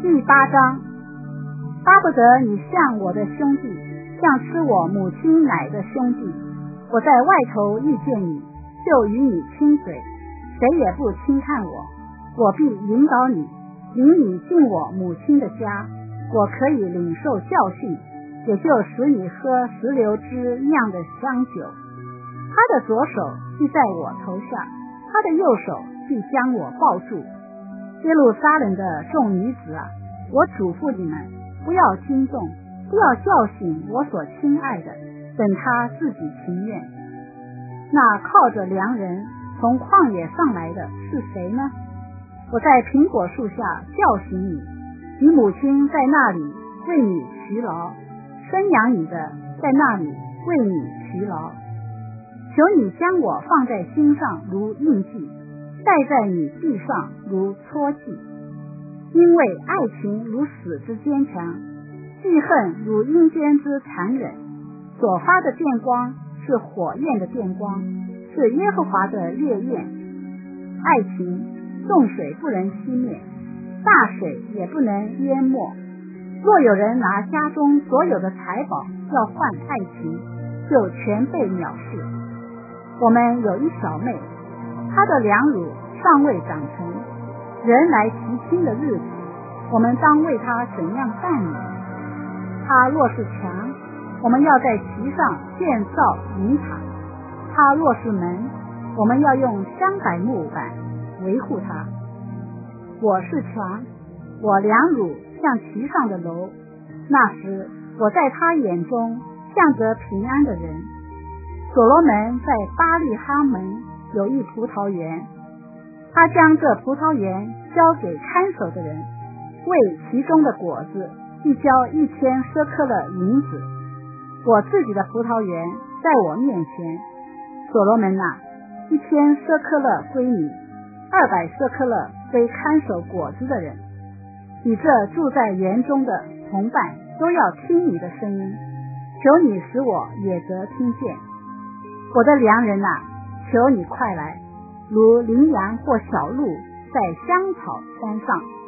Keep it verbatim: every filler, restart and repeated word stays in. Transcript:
第八章，巴不得你像我的兄弟，像吃我母亲奶的兄弟。我在外头遇见你，就与你亲嘴，谁也不轻看我，我必引导你，领你进我母亲的家。我可以领受教训，也就使你喝石榴汁酿的香酒。他的左手必在我头下，他的右手必将我抱住。耶路撒冷的众女子啊，我嘱咐你们，不要惊动，不要叫醒我所亲爱的，等他自己情愿。那靠着良人从旷野上来的是谁呢？我在苹果树下叫醒你，你母亲在那里为你劬劳，生养你的在那里为你劬劳。求你将我放在心上如印记，戴在你臂上如戳记。因为爱情如死之坚强，记恨如阴间之残忍。所发的电光是火焰的电光，是耶和华的烈焰。爱情众水不能熄灭，大水也不能淹没。若有人拿家中所有的财宝要换爱情，就全被藐视。我们有一小妹，她的两乳尚未长成，人来提亲的日子，我们当为她怎样办呢？她若是墙，我们要在其上建造银塔；她若是门，我们要用香柏木板维护它。我是墙，我两乳像其上的楼，那时我在他眼中像得平安的人。所罗门在巴利哈门有一葡萄园，他将这葡萄园交给看守的人，为其中的果子一交一千舍克勒银子。我自己的葡萄园在我面前，所罗门啊，一千舍克勒归你，二百舍克勒归看守果子的人。你这住在园中的同伴都要听你的声音，求你使我也得听见。我的良人啊，求你快来，如羚羊或小鹿在香草山上。